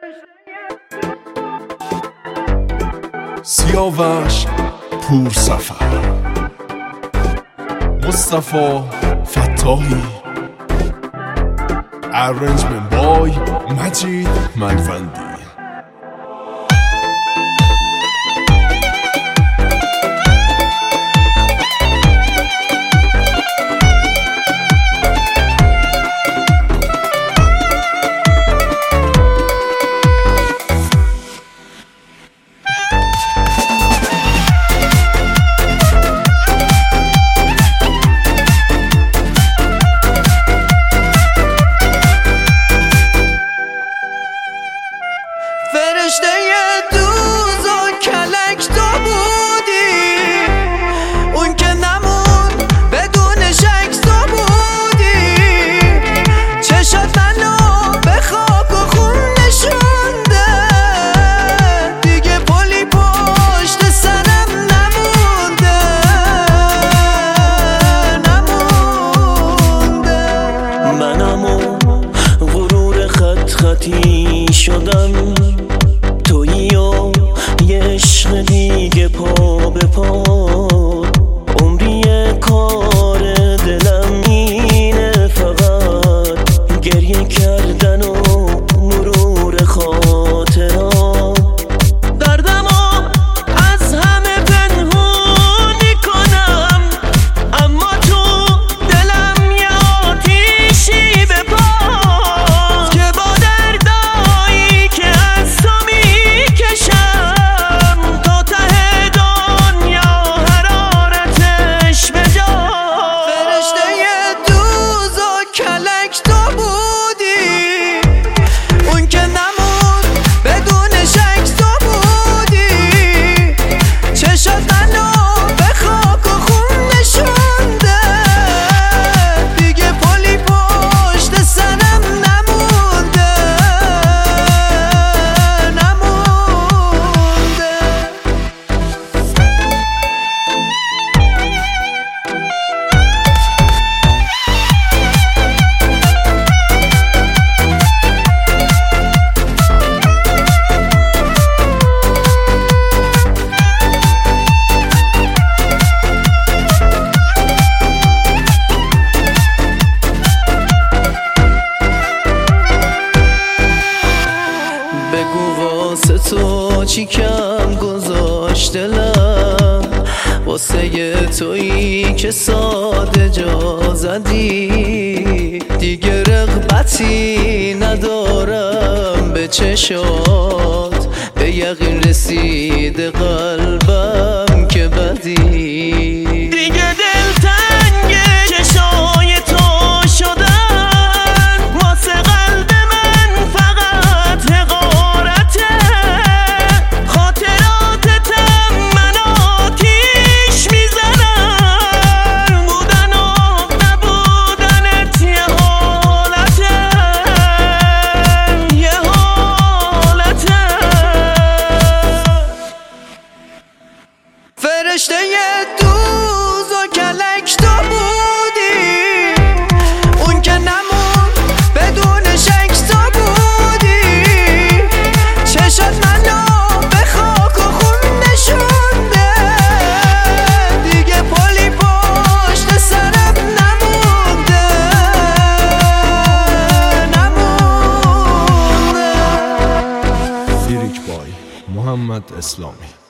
سیاوش پور سفر، مصطفی فتاحی، ارنجمنت بای مجید ملوندی. فرشته دوز و کلک تو بودی، اون که نمون بدون شک تو بودی. چشات منو به خاک و خون نشونده، دیگه پلی پشت سرم نمونده. منم و غرور خط خطی شدم، تویی و یه عشق دیگه پا به پا. عمری کار دلم اینه، فقط گریه کردن و مرور خاطرات. دردمو از همه پنهونی کنم، اما تو دلم یه آتیشی بپاس که با دردایی که از تو میکشم تا ته دنیا حرارتش بجاست. فرشته دوز و کلک تو بودی، اون که نمون بدون شک تو بودی. چشات منو به خاک و خون نشونده، دیگه پلی پشت سرم نمونده. بگو واسه تو چی کم گذاشت دلم، واسه تویی که ساده جا زدی. دیگه رغبتی ندارم به چشات، به یقین رسیده قلبم که بدی. دیگه دلتنگ چشای تو شدن، واسه قلب من فقط حقارته. خاطراتتم من آتیش میزنن، بودن و نبودنت یه حالته، یه حالته. فرشته دوز و کلک تو بودی، اون که نمون بدون شک تو بودی. چشات منو به خاک و خون نشونده، دیگه پلی پشت سرم نمونده. لیریک بای محمد اسلامی.